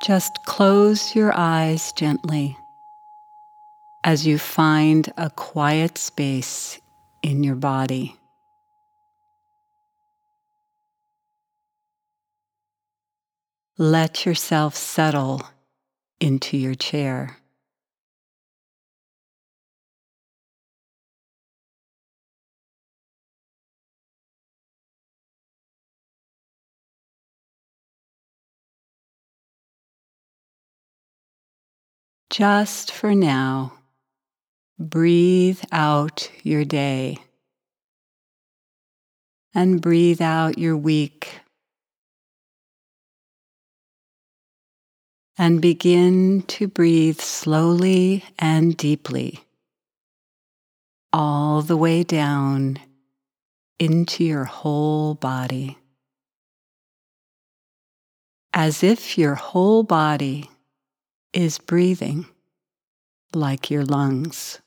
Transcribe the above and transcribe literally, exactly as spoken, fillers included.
Just close your eyes gently as you find a quiet space in your body. Let yourself settle into your chair. Just for now, breathe out your day and breathe out your week, and begin to breathe slowly and deeply all the way down into your whole body, as if your whole body is breathing like your lungs.